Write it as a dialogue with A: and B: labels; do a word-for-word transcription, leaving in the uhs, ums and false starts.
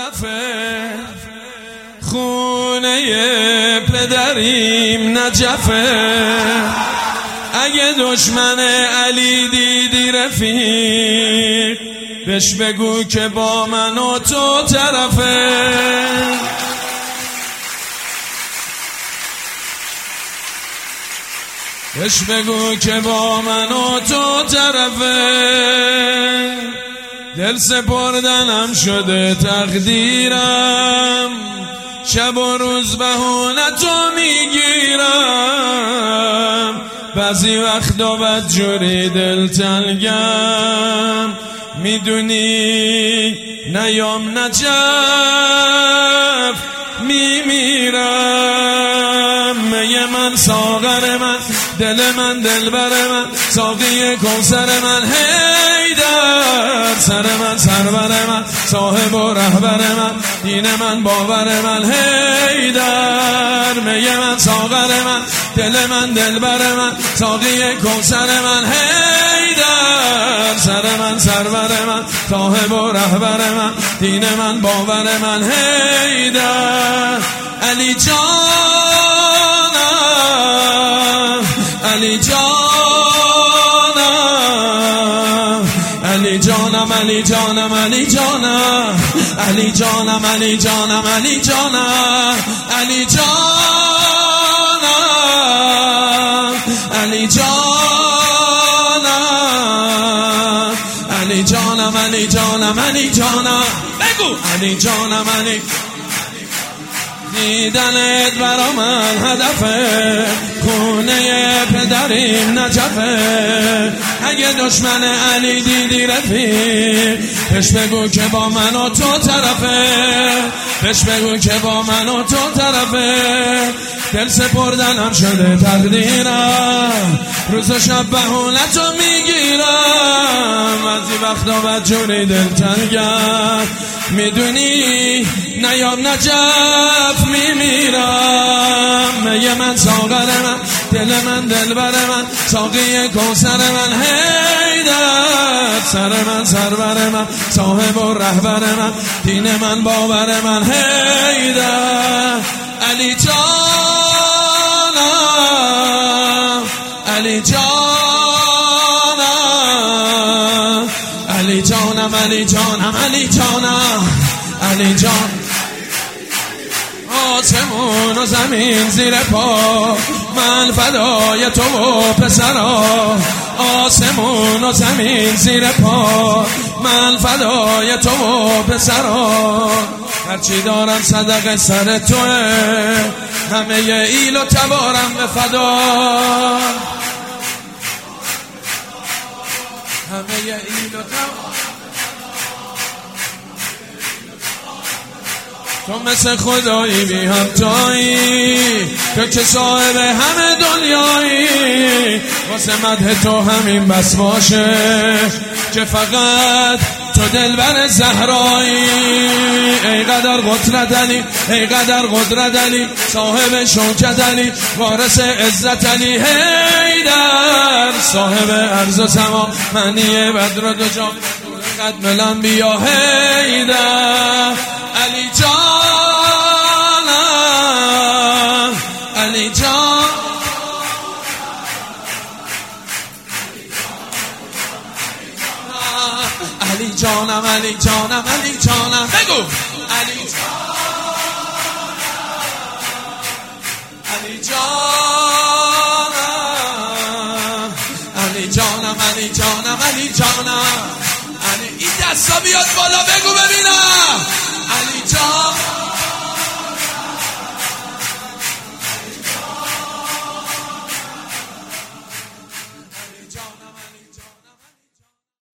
A: هدفه خونه پدریم نجفه. اگه دشمن علی دیدی رفیق بهش بگو که با من و تو طرفه. بهش بگو که با من و تو طرفه. دل سپردنم شده تقدیرم، شب و روز بهونه تو میگیرم. بعضی وقتا بدجوری دل تنگم، میدونی نیام نجف میمیرم. میه من ساغر من، دل من دلبر من، ساقی کوثر من، حیدر سر من سرور من، صاحب و رهبر من، دین من باور من، حیدر. میه من ساغر من، دل من دلبر من، ساقی کوثر من، حیدر سر من سرور من، صاحب و رهبر من، دین من باور من، حیدر. علی جانم علی جانم علی جانم علی جانم علی جانم علی جانم علی جانم علی جانم علی جانم علی جانم علی جانم علی جانم علی جانم بگو علی جانم علی. دیدنت برا من هدفه خونه پدریم نجفه. اگه دشمن علی دیدی رفیق بهش بگو که با من و تو طرفه. بهش بگو که با من و تو طرفه. دل سپردنم شده تقدیرم، روز و شب بهونتو میگیرم. بعضی وقتا بدجوری دل تنگم، میدونی نیام نجف میمیرم. میه من ساغر من، دل من دلبر من، ساقی کوثر من، حیدر سر من سرور من، صاحب و رهبر من، دین من باور من، حیدر. علی جانم علی جانم علی جانم علی جانم علی جانم علی جان. آسمون و زمین زیر پا من فدای تو و پسرا. آسمون و زمین زیر پا من فدای تو و پسرا. هرچی دارم صدقه سر توه، همه ایل و تبارم به فدا. همه ایل و تبارم تو مثل خدایی بی همتایی، تو که صاحب همه دنیایی. واسه مدح تو همین بس باشه که فقط تو دلبر زهرایی. ای قدر قدرت علی، ای قدر قدرت علی، صاحب شوکت علی، وارث عزت علی، حیدر صاحب عرض و سما، معنی بدر و دو جام قدم الانبیا، حیدر. علی جانم علی جان علی جانم علی جانم علی جانم بگو علی علی جانم علی جانم علی جانم علی جانم علی. این دستا بیاد بالا بگو ببینم علی جان.